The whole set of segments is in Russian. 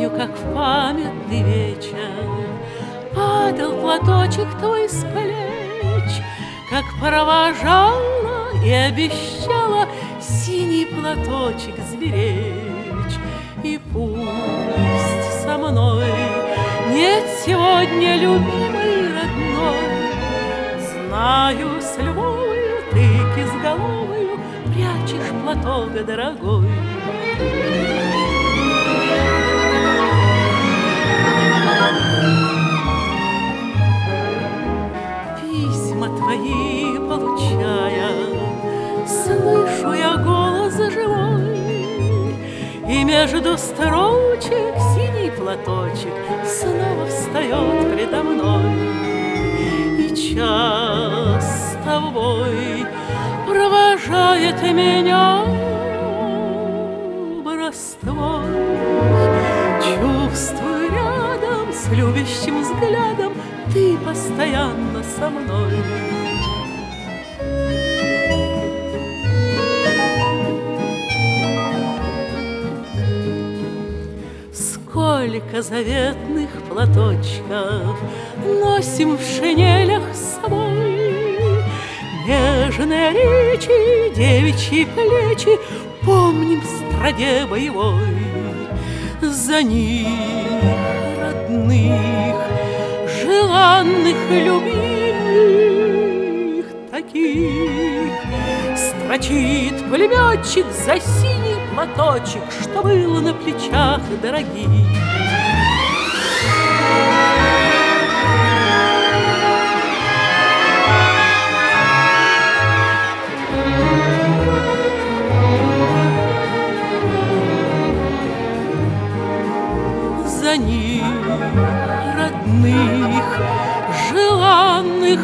Помню, как в памятный вечер падал платочек твой с плеч, как провожала и обещала синий платочек сберечь. И пусть со мной нет сегодня любимой родной, знаю, с любовью ты кизголовою прячешь платок дорогой. Письма твои получая, слышу я голос живой, и между строчек синий платочек снова встает предо мной. И час с тобой провожает меня образ твой. Чувствую рядом с любящим взглядом ты постоянно со мной. Сколько заветных платочков носим в шинелях с собой, нежные речи, девичьи плечи помним в страде боевой. За них, родных, желанных, любимых таких, строчит пулеметчик за синий платочек, что был на плечах дорогих. За них, родных, желанных,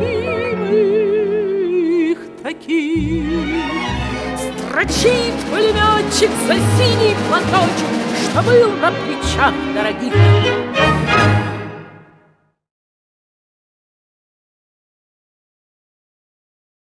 любимых таких, строчит пулеметчик за синий платочек, что был на плечах дорогих.